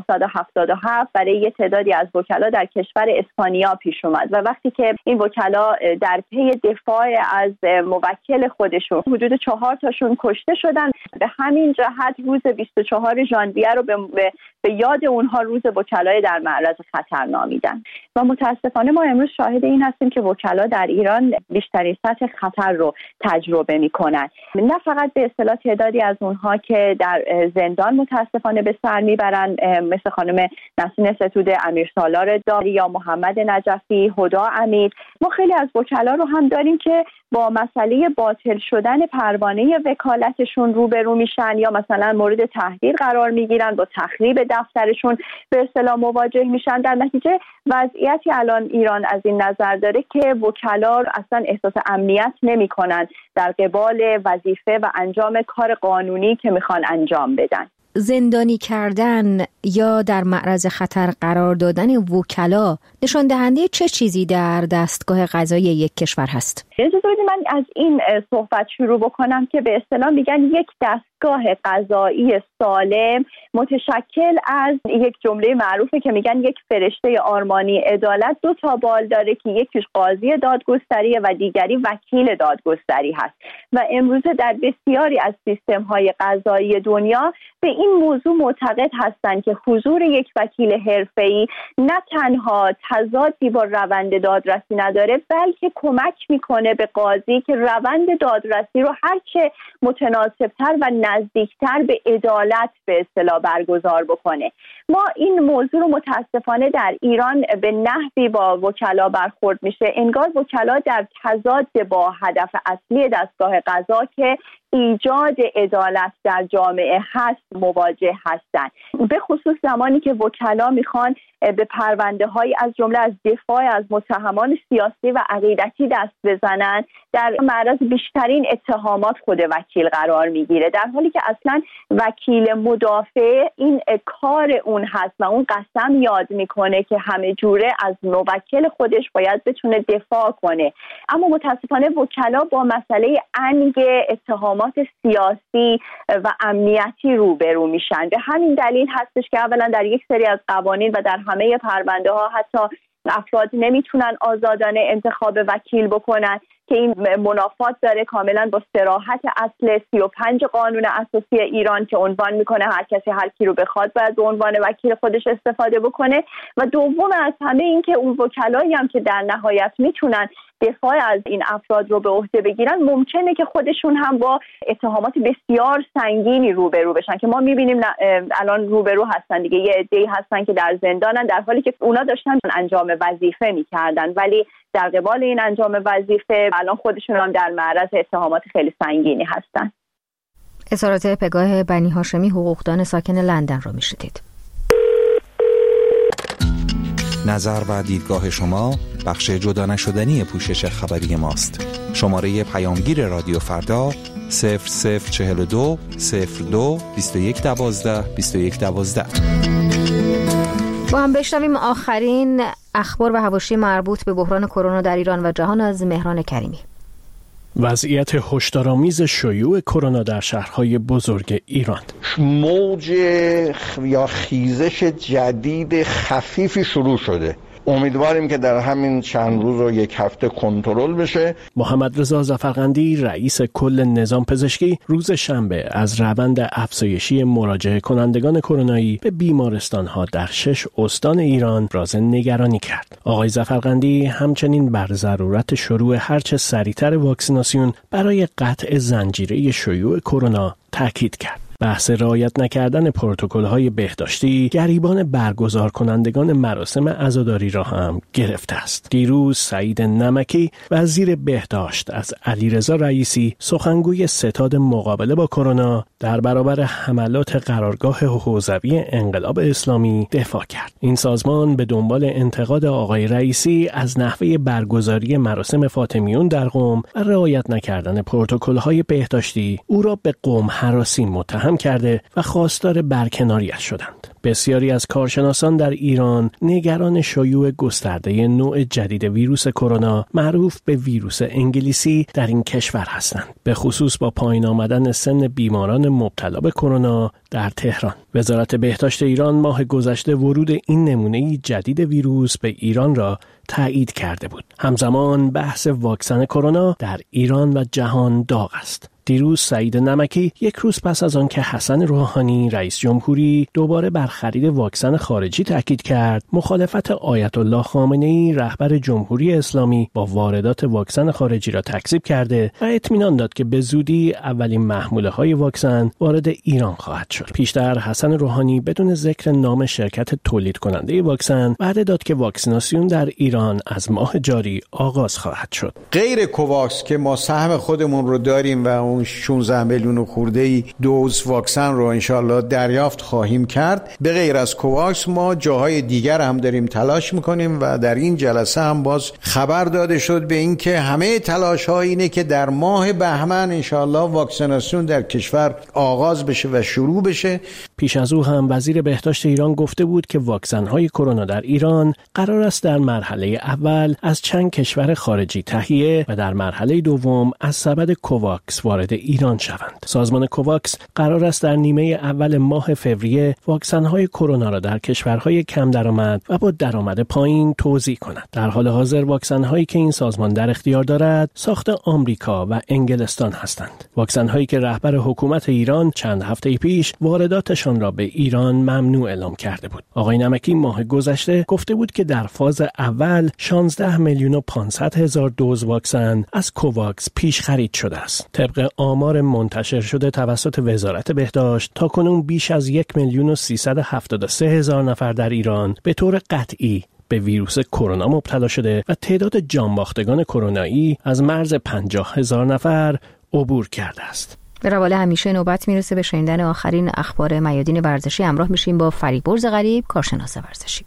1977 برای یک تعدادی از وکلا در کشور اسپانیا پیش اومد و وقتی که این وکلا در پی دفاع از موکل خودشون حدود 4 تاشون کشته شدن، به همین جهت روز 24 ژانویه رو به یاد اونها روز وکلای در معرض خطر نامیدن. و متاسفانه ما امروز شاهد این هستیم که وکلا در ایران بیشترین سطح خطر رو تجربه میکنن. نه فقط به اصطلاح تعدادی از اونها که در زندان متاسفانه به سر میبرن، مثل خانم نسرین ستوده، امیر سالار داوودی یا محمد نجفی، هدا امید. ما خیلی از وکلا رو هم داریم که با مسئله باطل شدن پروانه وکالتشون روبرو میشن یا مثلا مورد تهدید قرار میگیرن، با تخریب دفترشون به اصطلاح مواجه میشن. در نتیجه وضعیتی الان ایران از این نظر داره که وکلا اصلا احساس امنیت نمیکنن در قبال وظیفه و انجام کار قانونی که میخوان انجام بدن. زندانی کردن یا در معرض خطر قرار دادن وکلا نشان دهنده چه چیزی در دستگاه قضایی یک کشور هست؟ اجازه بدید من از این صحبت شروع بکنم که به اصطلاح میگن یک دستگاه قضایی سالم متشکل از یک جمله معروفه که میگن یک فرشته آرمانی عدالت 2 تا بال داره که یکیش قاضی دادگستری و دیگری وکیل دادگستری هست. و امروزه در بسیاری از سیستم‌های قضایی دنیا به این موضوع معتقد هستند که حضور یک وکیل حرفه‌ای نه تنها تضادی با روند دادرسی نداره، بلکه کمک میکنه به قاضی که روند دادرسی رو هرچه متناسبتر و نزدیکتر به عدالت به اصطلاح برگزار بکنه. ما این موضوع رو متاسفانه در ایران به نحوی با وکلا برخورد میشه انگار وکلا در تضاد با هدف اصلی دستگاه قضا که ایجاد عدالت در جامعه هست مواجه هستند. به خصوص زمانی که وکلا میخوان به پرونده های از جمله از دفاع از متهمان سیاسی و عقیدتی دست بزنن، در معرض بیشترین اتهامات خود وکیل قرار میگیره، در حالی که اصلا وکیل مدافع این کار اون هست و اون قسم یاد میکنه که همه جوره از موکل خودش باید بتونه دفاع کنه. اما متاسفانه وکلا با مسئله انگ اتهامات سیاسی و امنیتی روبرو میشن. به همین دلیل هستش که اولا در یک سری از قوانین و در همه پرونده ها حتی افراد نمیتونن آزادانه انتخاب وکیل بکنن که این منافات داره کاملا با صراحت اصل 35 قانون اساسی ایران که عنوان میکنه هر کسی هر کی رو بخواد باید به عنوان وکیل خودش استفاده بکنه. و دوم از همه این که اون وکلایی هم که در نهایت میتونن دفاع از این افراد رو به عهده بگیرن ممکنه که خودشون هم با اتهامات بسیار سنگینی روبرو بشن که ما میبینیم الان روبرو هستن دیگه. یه عده‌ای هستن که در زندانن در حالی که اونا داشتن انجام وظیفه میکردن، ولی در قبال این انجام وظیفه الان خودشون هم در معرض اتهامات خیلی سنگینی هستن. اظهارات پگاه بنی هاشمی، حقوقدان ساکن لندن رو میشنیدید. نظر و دیدگاه شما بخش جدا نشدنی پوشش خبری ماست. شماره پیامگیر رادیو فردا 0042 02 2112 2112. با هم بشنویم آخرین اخبار و حواشی مربوط به بحران کرونا در ایران و جهان از مهران کریمی. وضعیت هشدارآمیز شیوع کرونا در شهرهای بزرگ ایران. موج یا خیزش جدید خفیفی شروع شده امیدواریم که در همین چند روز و یک هفته کنترل بشه. محمد رضا ظفرقندی رئیس کل نظام پزشکی روز شنبه از روند افزایشی مراجعه کنندگان کرونایی به بیمارستان‌ها در 6 استان ایران راز نگرانی کرد. آقای ظفرقندی همچنین بر ضرورت شروع هرچه سریعتر واکسیناسیون برای قطع زنجیره شیوع کرونا تاکید کرد. بحث رعایت نکردن پروتکل‌های بهداشتی گریبان برگزار کنندگان مراسم عزاداری را هم گرفته است. دیروز سعید نمکی وزیر بهداشت از علیرضا رئیسی سخنگوی ستاد مقابله با کرونا در برابر حملات قرارگاه حوزوی انقلاب اسلامی دفاع کرد. این سازمان به دنبال انتقاد آقای رئیسی از نحوه برگزاری مراسم فاطمیون در قم و رعایت نکردن پروتکل‌های بهداشتی او را به قم هراسی متهم کرده و خواستار برکناریش شدند. بسیاری از کارشناسان در ایران نگران شیوع گسترده نوع جدید ویروس کرونا معروف به ویروس انگلیسی در این کشور هستند، به خصوص با پایین آمدن سن بیماران مبتلا به کرونا در تهران. وزارت بهداشت ایران ماه گذشته ورود این نمونه جدید ویروس به ایران را تایید کرده بود. همزمان بحث واکسن کرونا در ایران و جهان داغ است. دیروز سعید نمکی یک روز پس از آن که حسن روحانی رئیس جمهوری دوباره بر خرید واکسن خارجی تاکید کرد، مخالفت آیت الله خامنه‌ای رهبر جمهوری اسلامی با واردات واکسن خارجی را تکذیب کرده و اطمینان داد که به زودی اولین محموله‌های واکسن وارد ایران خواهد شد. پیشتر حسن روحانی بدون ذکر نام شرکت تولید کننده واکسن وعده داد که واکسیناسیون در ایران از ماه جاری آغاز خواهد شد. غیر کوواکس که ما سهم خودمون رو داریم و اون 16 میلیون خورده‌ای دوز واکسن رو انشالله دریافت خواهیم کرد، به غیر از کوواکس ما جاهای دیگر هم داریم تلاش میکنیم و در این جلسه هم باز خبر داده شد به این که همه تلاش ها اینه که در ماه بهمن انشالله واکسیناسیون در کشور آغاز بشه و شروع بشه. پیش از او هم وزیر بهداشت ایران گفته بود که واکسن های کرونا در ایران قرار است در مرحله اول از چند کشور خارجی تهیه و در مرحله دوم از سبد کوواکس وارد ایران شوند. سازمان کوواکس قرار است در نیمه اول ماه فوریه واکسن‌های کرونا را در کشورهای کم درآمد و با درآمد پایین توزیع کند. در حال حاضر واکسن‌هایی که این سازمان در اختیار دارد ساخت آمریکا و انگلستان هستند. واکسن‌هایی که رهبر حکومت ایران چند هفته پیش وارداتشان را به ایران ممنوع اعلام کرده بود. آقای نمکی ماه گذشته گفته بود که در فاز اول 16 میلیون و 500 هزار دوز واکسن از کوواکس پیش خرید شده است. طبق آمار منتشر شده توسط وزارت بهداشت تاکنون بیش از 1 میلیون و 373 هزار نفر در ایران به طور قطعی به ویروس کرونا مبتلا شده و تعداد جانباختگان کرونایی از مرز 50,000 نفر عبور کرده است. به روال همیشه نوبت میرسه به شنیدن آخرین اخبار میادین ورزشی. همراه میشیم با فریبرز غریب، کارشناس ورزشی.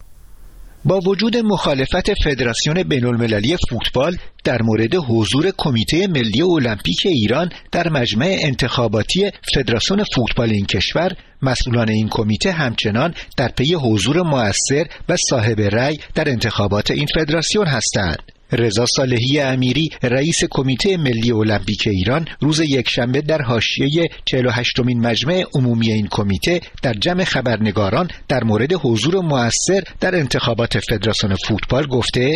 با وجود مخالفت فدراسیون بین‌المللی فوتبال در مورد حضور کمیته ملی المپیک ایران در مجمع انتخاباتی فدراسیون فوتبال این کشور، مسئولان این کمیته همچنان در پی حضور مؤثر و صاحب رأی در انتخابات این فدراسیون هستند. رضا صالحی امیری رئیس کمیته ملی المپیک ایران روز یکشنبه در حاشیه 48مین مجمع عمومی این کمیته در جمع خبرنگاران در مورد حضور مؤثر در انتخابات فدراسیون فوتبال گفته: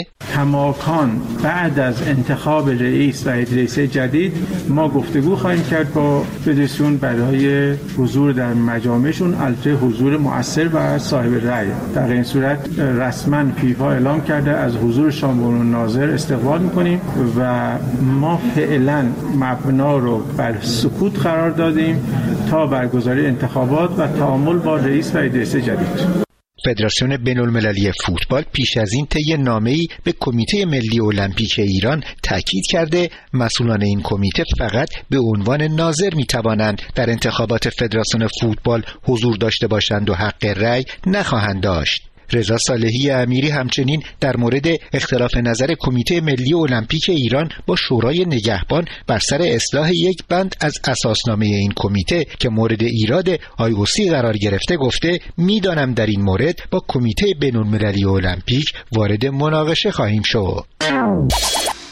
کماکان بعد از انتخاب رئیس و رئیس جدید ما گفتگو خواهیم کرد با فدراسیون برای حضور در مجامعشون، البته حضور مؤثر و صاحب رأی. در این صورت رسما فیفا اعلام کرده از حضور شامل ناظر استقبال میکنیم و ما فعلا مبنا رو بر سکوت قرار دادیم تا برگزاری انتخابات و تعامل با رئیس و رئیس جدید. فدراسیون بین‌المللی فوتبال پیش از این طی نامه‌ای به کمیته ملی المپیک ایران تاکید کرده مسئولان این کمیته فقط به عنوان ناظر می‌توانند در انتخابات فدراسیون فوتبال حضور داشته باشند و حق رأی نخواهند داشت. رضا صالحی امیری همچنین در مورد اختلاف نظر کمیته ملی المپیک ایران با شورای نگهبان بر سر اصلاح یک بند از اساسنامه این کمیته که مورد ایراد IOC قرار گرفته گفته: میدانم در این مورد با کمیته بین‌المللی المپیک وارد مناقشه خواهیم شد.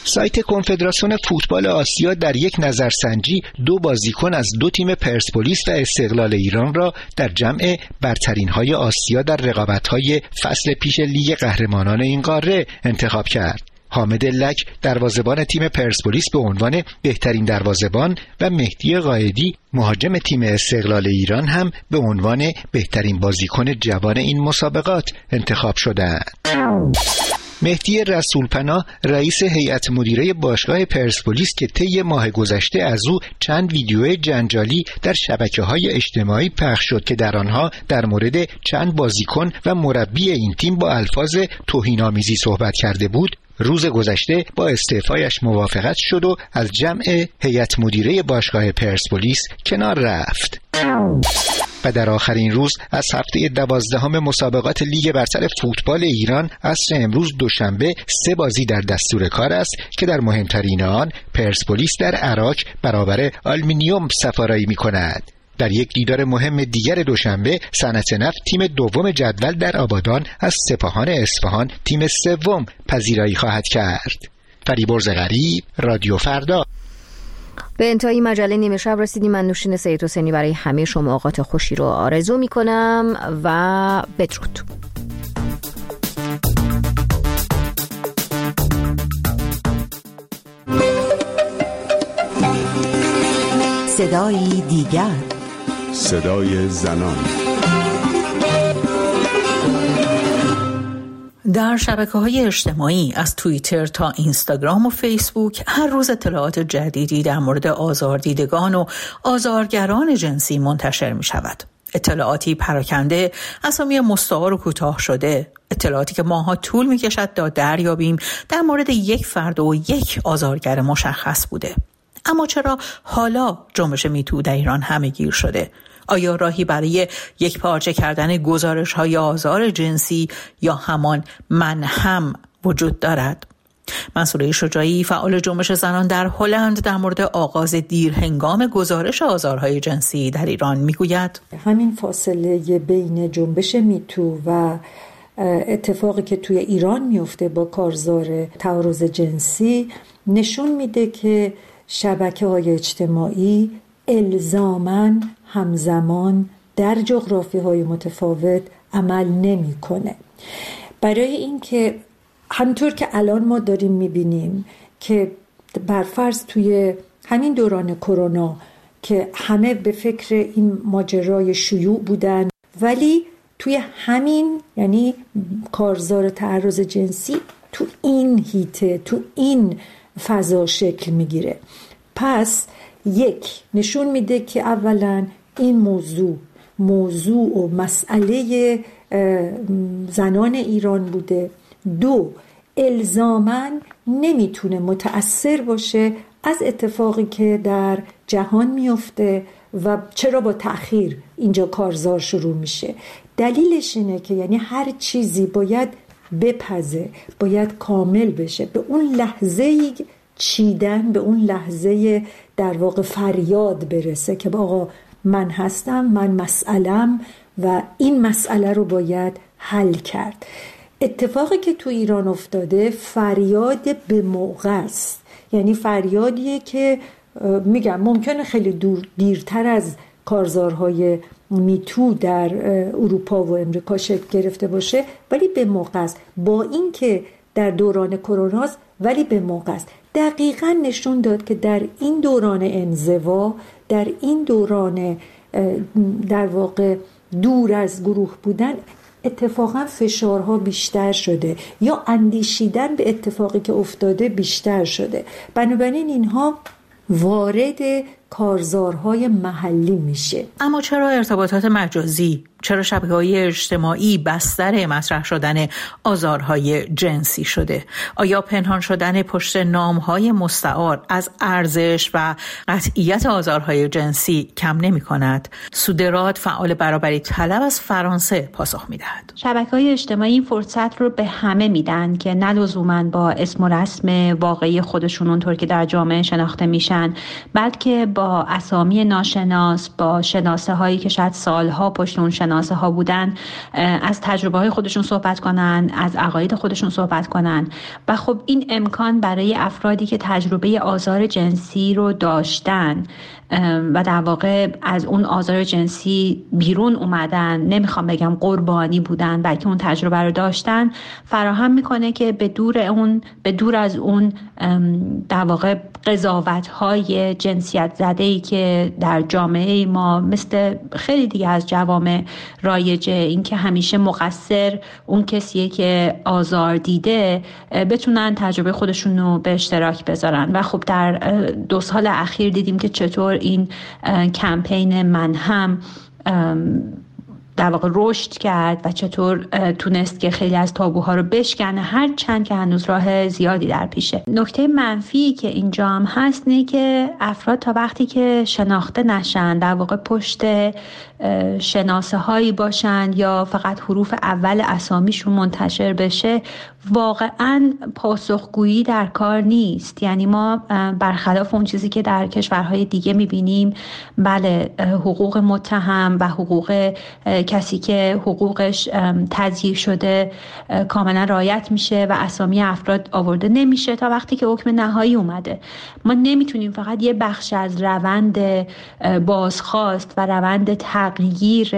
سایت کنفدراسیون فوتبال آسیا در یک نظرسنجی 2 بازیکن از 2 تیم پرسپولیس و استقلال ایران را در جمع برترین‌های آسیا در رقابت‌های فصل پیش لیگ قهرمانان این قاره انتخاب کرد. حامد لک دروازه‌بان تیم پرسپولیس به عنوان بهترین دروازه‌بان و مهدی قائدی مهاجم تیم استقلال ایران هم به عنوان بهترین بازیکن جوان این مسابقات انتخاب شدند. مهدی رسولپناه رئیس هیئت مدیره باشگاه پرسپولیس که طی ماه گذشته از او چند ویدیو جنجالی در شبکه‌های اجتماعی پخش شد که در آنها در مورد چند بازیکن و مربی این تیم با الفاظ توهین‌آمیزی صحبت کرده بود، روز گذشته با استعفایش موافقت شد و از جمع هیئت مدیره باشگاه پرسپولیس کنار رفت. و در آخرین روز از هفته 12 مسابقات لیگ برتر فوتبال ایران عصر امروز دوشنبه 3 بازی در دستور کار است که در مهمترین آن پرسپولیس در عراق برابر آلومینیوم سفارایی می‌کند. در یک دیدار مهم دیگر دوشنبه صنعت نفت تیم دوم جدول در آبادان از سپاهان اصفهان تیم سوم پذیرایی خواهد کرد. فریبرز غریب، رادیو فردا. به انتهای مجله نیمه شب رسیدیم. من نوشین سید حسینی برای همه شما اوقات خوشی رو آرزو میکنم و بدرود. صدای دیگر، صدای زنان. در شبکه‌های اجتماعی از توییتر تا اینستاگرام و فیسبوک هر روز اطلاعات جدیدی در مورد آزاردیدگان و آزارگران جنسی منتشر می‌شود. اطلاعاتی پراکنده، اسامی مستعار و کوتاه شده، اطلاعاتی که ماها طول می‌کشد تا دریابیم در مورد یک فرد و یک آزارگر مشخص بوده. اما چرا حالا جنبش میتو در ایران همه‌گیر شده؟ آیا راهی برای یک پارچه کردن گزارش‌های آزار جنسی یا همان من هم وجود دارد؟ منصوره شجاعی فعال جنبش زنان در هلند در مورد آغاز دیرهنگام گزارش آزارهای جنسی در ایران میگوید همین فاصله بین جنبش میتو و اتفاقی که توی ایران میفته با کارزار تعارض جنسی نشون میده که شبکه‌های اجتماعی الزاماً همزمان در جغرافی‌های متفاوت عمل نمی‌کنه. برای اینکه همطور که الان ما داریم می‌بینیم که برفرض توی همین دوران کرونا که همه به فکر این ماجرای شیوع بودن، ولی توی همین یعنی کارزار تعرض جنسی تو این هیته، تو این فضا شکل میگیره. پس یک نشون میده که اولا این موضوع و مسئله زنان ایران بوده. 2 الزاماً نمیتونه متأثر باشه از اتفاقی که در جهان میفته و چرا با تأخیر اینجا کارزار شروع میشه. دلیلش اینه که یعنی هر چیزی باید بپزه، باید کامل بشه، به اون لحظه چیدن، به اون لحظه در واقع فریاد برسه که آقا من هستم، من مسئلم و این مسئله رو باید حل کرد. اتفاقی که تو ایران افتاده فریاد به موقع است، یعنی فریادیه که میگم ممکنه خیلی دیرتر از کارزارهای میتو در اروپا و امریکا شکل گرفته باشه، ولی به موقع است. با این که در دوران کرونا است ولی به موقع است. دقیقاً نشون داد که در این دوران انزوا، در این دوران در واقع دور از گروه بودن، اتفاقاً فشارها بیشتر شده یا اندیشیدن به اتفاقی که افتاده بیشتر شده. بنابراین اینها وارد کارزارهای محلی میشه. اما چرا ارتباطات مجازی، چرا شبکه‌های اجتماعی بستر مطرح شدن آزارهای جنسی شده؟ آیا پنهان شدن پشت نام‌های مستعار از ارزش و قطعیت آزارهای جنسی کم نمی‌کند؟ سودراد فعال برابری طلب از فرانسه پاسخ می‌دهد. شبکه‌های اجتماعی این فرصت رو به همه میدن که نه لزوماً با اسم و رسم واقعی خودشون اونطور که در جامعه شناخته میشن، بلکه با اسامی ناشناس، با شناسه هایی که شاید سالها پشت اون شناسه ها بودن از تجربه های خودشون صحبت کنن، از عقاید خودشون صحبت کنن و خب این امکان برای افرادی که تجربه آزار جنسی رو داشتن و در واقع از اون آزار جنسی بیرون اومدن، نمیخوام بگم قربانی بودن بلکه اون تجربه رو داشتن، فراهم میکنه که به دور از اون در واقع قضاوت‌های جنسیت زده‌ای که در جامعه ما مثل خیلی دیگه از جوامع رایجه، این که همیشه مقصر اون کسیه که آزار دیده، بتونن تجربه خودشون رو به اشتراک بذارن. و خب در 2 سال اخیر دیدیم که چطور این کمپین من هم در واقع رشد کرد و چطور تونست که خیلی از تابوها رو بشکنه، هر چند که هنوز راه زیادی در پیشه. نکته منفی که اینجا هم هست اینه که افراد تا وقتی که شناخته نشن، در واقع پشت شناسه هایی باشن یا فقط حروف اول اسامیشون منتشر بشه، واقعا پاسخگویی در کار نیست. یعنی ما برخلاف اون چیزی که در کشورهای دیگه میبینیم، بله حقوق متهم و حقوق کسی که حقوقش تضییع شده کاملا رعایت میشه و اسامی افراد آورده نمیشه تا وقتی که حکم نهایی اومده. ما نمیتونیم فقط یه بخش از روند بازخواست و روند تغییر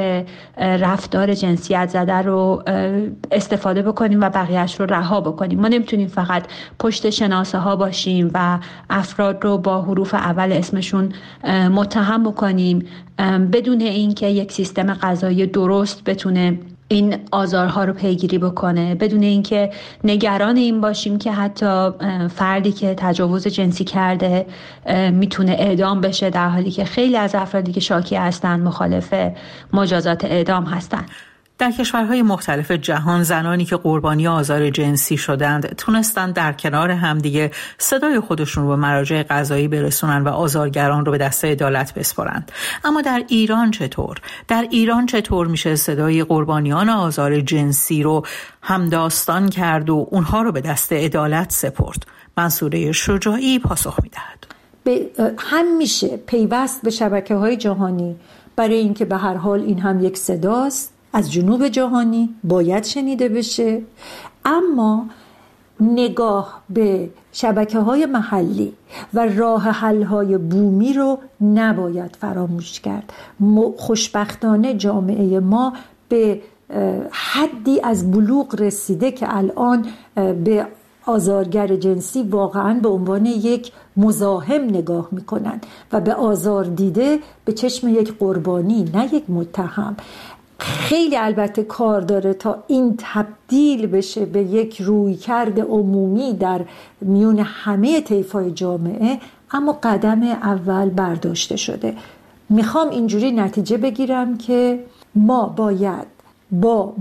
رفتار جنسیت زده رو استفاده بکنیم و بقیهش رو رها بکنیم. ما نمیتونیم فقط پشت شناسه ها باشیم و افراد رو با حروف اول اسمشون متهم بکنیم بدون اینکه یک سیستم قضایی درست بتونه این آزارها رو پیگیری بکنه، بدون اینکه نگران این باشیم که حتی فردی که تجاوز جنسی کرده میتونه اعدام بشه، در حالی که خیلی از افرادی که شاکی هستن مخالف مجازات اعدام هستن. در کشورهای مختلف جهان زنانی که قربانی آزار جنسی شدند تونستند در کنار همدیگه صدای خودشون رو به مراجع قضایی برسونن و آزارگران رو به دست عدالت بسپارند. اما در ایران چطور؟ در ایران چطور میشه صدای قربانیان آزار جنسی رو همداستان کرد و اونها رو به دست عدالت سپرد؟ منصوره شجاعی پاسخ میدهد. همیشه پیوست به شبکه‌های جهانی، برای اینکه به هر حال این هم یک صداست از جنوب جهانی، باید شنیده بشه. اما نگاه به شبکه‌های محلی و راه حل‌های بومی رو نباید فراموش کرد. خوشبختانه جامعه ما به حدی از بلوغ رسیده که الان به آزارگر جنسی واقعاً به عنوان یک مزاحم نگاه میکنن و به آزار دیده به چشم یک قربانی، نه یک متهم. خیلی البته کار داره تا این تبدیل بشه به یک رویکرد عمومی در میون همه طیف‌های جامعه، اما قدم اول برداشته شده. میخوام اینجوری نتیجه بگیرم که ما باید با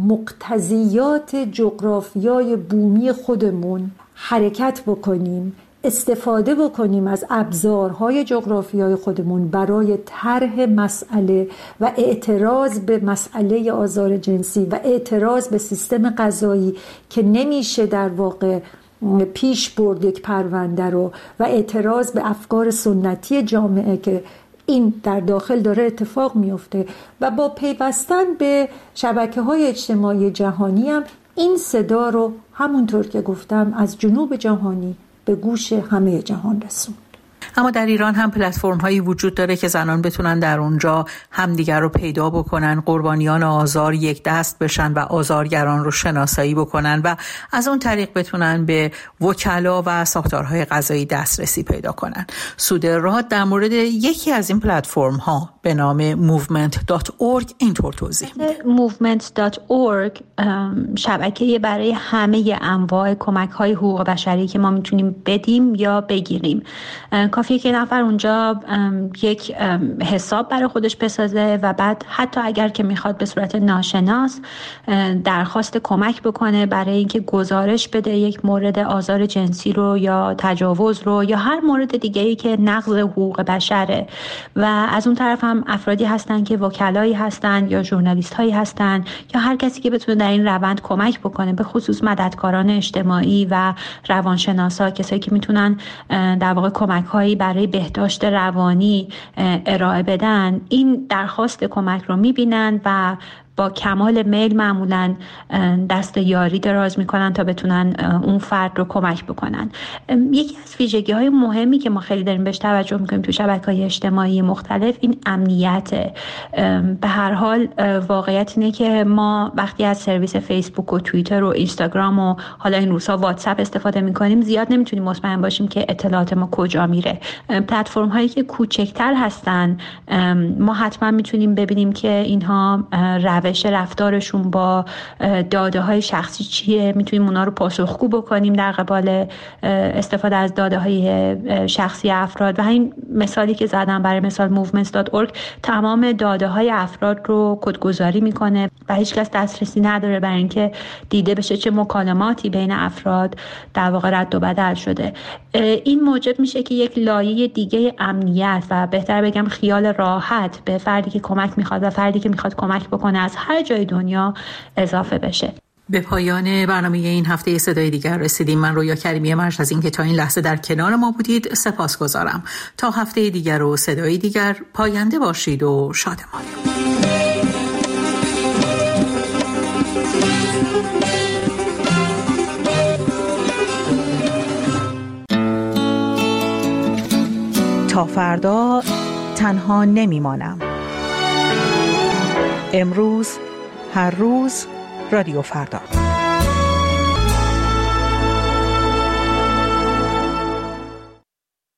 مقتضیات جغرافیای بومی خودمون حرکت بکنیم، استفاده بکنیم از ابزارهای جغرافیای خودمون برای طرح مسئله و اعتراض به مسئله آزار جنسی و اعتراض به سیستم قضایی که نمیشه در واقع پیش برد یک پرونده رو، و اعتراض به افکار سنتی جامعه که این در داخل داره اتفاق میفته، و با پیوستن به شبکه‌های اجتماعی جهانی هم این صدا رو همونطور که گفتم از جنوب جهانی به گوش همه جهان رسوند. اما در ایران هم پلتفرم هایی وجود داره که زنان بتونن در اونجا همدیگر رو پیدا بکنن، قربانیان آزار یک دست بشن و آزارگران رو شناسایی بکنن و از اون طریق بتونن به وکلا و ساختارهای قضایی دسترسی پیدا کنن. سوده راد در مورد یکی از این پلتفرم ها به نام movement.org اینطور توضیح میده. movement.org شبکه‌ای برای همه انواع کمک‌های حقوق بشری که ما میتونیم بدیم یا بگیریم. کافیه که نفر اونجا یک حساب برای خودش بسازه و بعد حتی اگر که میخواد به صورت ناشناس درخواست کمک بکنه برای اینکه گزارش بده یک مورد آزار جنسی رو یا تجاوز رو یا هر مورد دیگه‌ای که نقض حقوق بشره. و از اون طرف هم افرادی هستن که وکلایی هستن یا ژورنالیست هایی هستن یا هر کسی که بتونه در این روند کمک بکنه، به خصوص مددکاران اجتماعی و روانشناسا، کسایی که میتونن در واقع کمک هایی برای بهداشت روانی ارائه بدن، این درخواست کمک رو میبینن و با کمال میل معمولاً دست یاری دراز میکنن تا بتونن اون فرد رو کمک بکنن. یکی از ویژگی‌های مهمی که ما خیلی داریم بهش توجه میکنیم تو شبکه‌های اجتماعی مختلف این امنیته. به هر حال واقعیت اینه که ما وقتی از سرویس فیسبوک و توییتر و اینستاگرام و حالا این روزها واتساپ استفاده میکنیم زیاد نمیتونیم مطمئن باشیم که اطلاعات ما کجا میره. پلتفرم هایی که کوچکتر هستن ما حتما میتونیم ببینیم که اینها روش رفتارشون با داده های شخصی چیه، میتونیم اونا رو پاسخگو بکنیم در قبال استفاده از داده های شخصی افراد. و همین مثالی که زدم برای مثال movements.org تمام داده های افراد رو کدگذاری میکنه و هیچ کس دسترسی نداره برای اینکه دیده بشه چه مکالماتی بین افراد در واقع رد و بدل شده. این موجب میشه که یک لایه دیگه امنیت و بهتر بگم خیال راحت به فردی که کمک میخواد و فردی که میخواد کمک بکنه از هر جای دنیا اضافه بشه. به پایان برنامه این هفته صدای دیگر رسیدیم. من رویا کریمی مرج از اینکه تا این لحظه در کنار ما بودید سپاسگزارم. تا هفته دیگر و صدای دیگر پاینده باشید و شادمان. تا فردا تنها نمیمانم. امروز هر روز رادیو فردا.